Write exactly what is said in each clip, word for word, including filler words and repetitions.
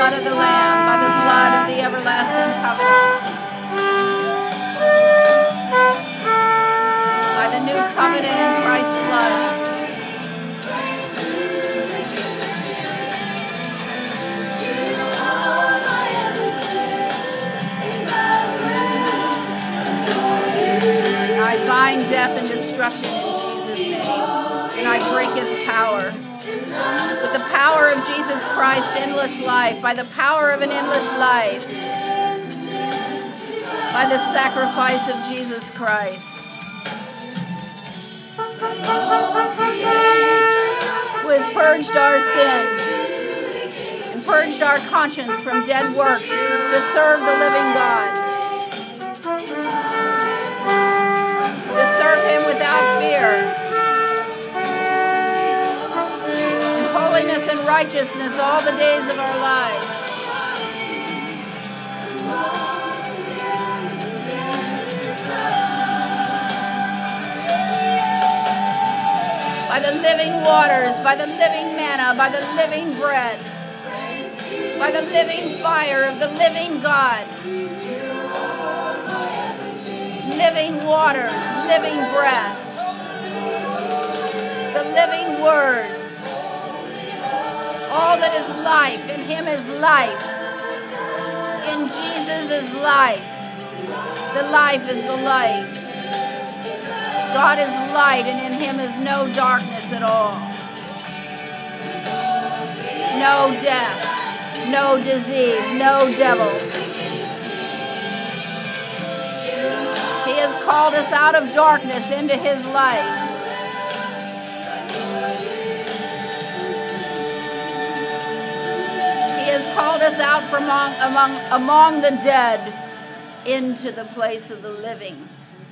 blood of the Lamb, by the blood of the everlasting covenant, by the new covenant in Christ's blood. I bind death and destruction in Jesus' name, and I break its power. With the power of Jesus Christ, endless life, by the power of an endless life, by the sacrifice of Jesus Christ, who has purged our sin and purged our conscience from dead works to serve the living God, to serve Him without fear, in holiness and righteousness all the days of our lives. By the living waters, by the living manna, by the living bread, by the living fire of the living God, living waters, living breath, the living word, all that is life, in Him is life, in Jesus is life, the life is the light. God is light, and in Him is no darkness at all. No death, no disease, no devil. He has called us out of darkness into His light. He has called us out from among, among, among the dead into the place of the living.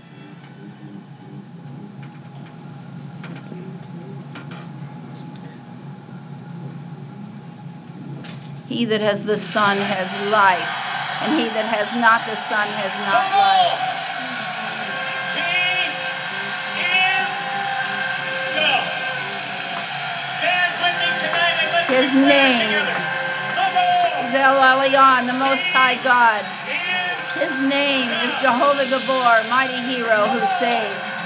He that has the Son has life, and he that has not the Son has not life. His name is El Elyon, the Most High God. His name is Jehovah Gabor, mighty hero who saves.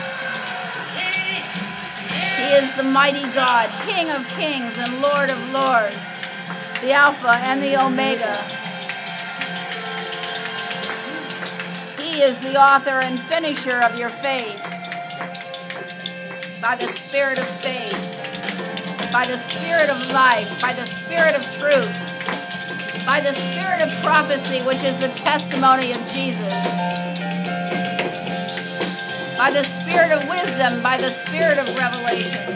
He is the mighty God, King of kings and Lord of lords, the Alpha and the Omega. He is the author and finisher of your faith. By the Spirit of faith, by the Spirit of life, by the Spirit of truth, by the Spirit of prophecy, which is the testimony of Jesus, by the Spirit of wisdom, by the Spirit of revelation,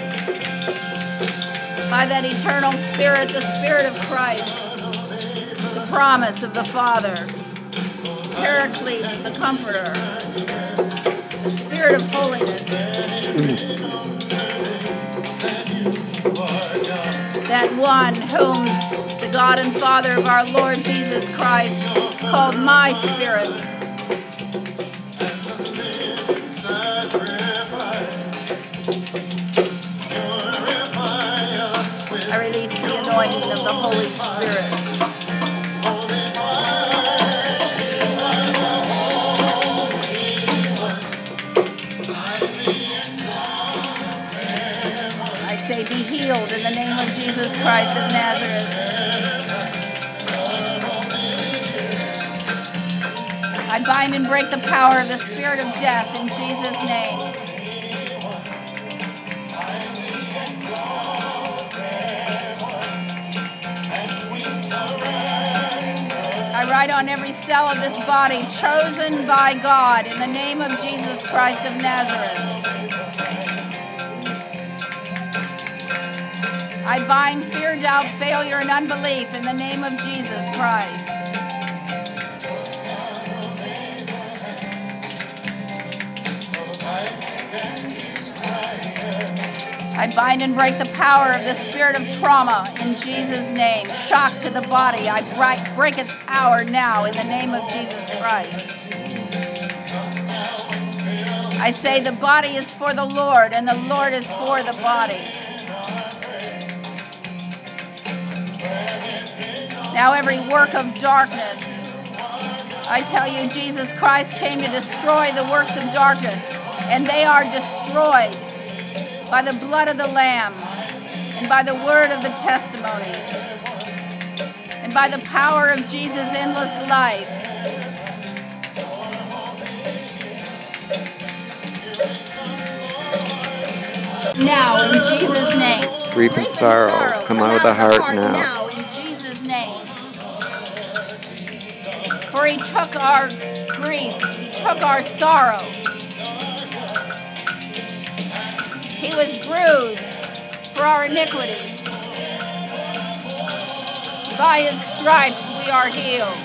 by that eternal Spirit, the Spirit of Christ, the promise of the Father, Paraclete, the Comforter, the Spirit of holiness, that one whom the God and Father of our Lord Jesus Christ called my Spirit. I release the anointing of the Holy Spirit. I say, be healed in the name of Jesus Christ of Nazareth. I bind and break the power of the spirit of death in Jesus' name. I write on every cell of this body, chosen by God in the name of Jesus Christ of Nazareth. I bind fear, doubt, failure, and unbelief in the name of Jesus Christ. I bind and break the power of the spirit of trauma in Jesus' name. Shock to the body. I break, break its power now in the name of Jesus Christ. I say the body is for the Lord and the Lord is for the body. Now every work of darkness, I tell you, Jesus Christ came to destroy the works of darkness, and they are destroyed by the blood of the Lamb and by the word of the testimony and by the power of Jesus' endless life. Now, in Jesus' name. Grief and sorrow, come out of the heart now. Now, in Jesus' name. For he took our grief, he took our sorrow. He was bruised for our iniquities. By his stripes we are healed.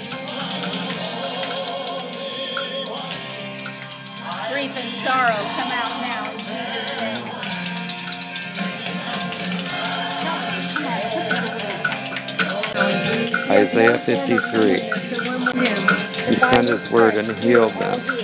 Grief and sorrow, come out now in Jesus' name. Isaiah fifty-three. He sent his word and healed them.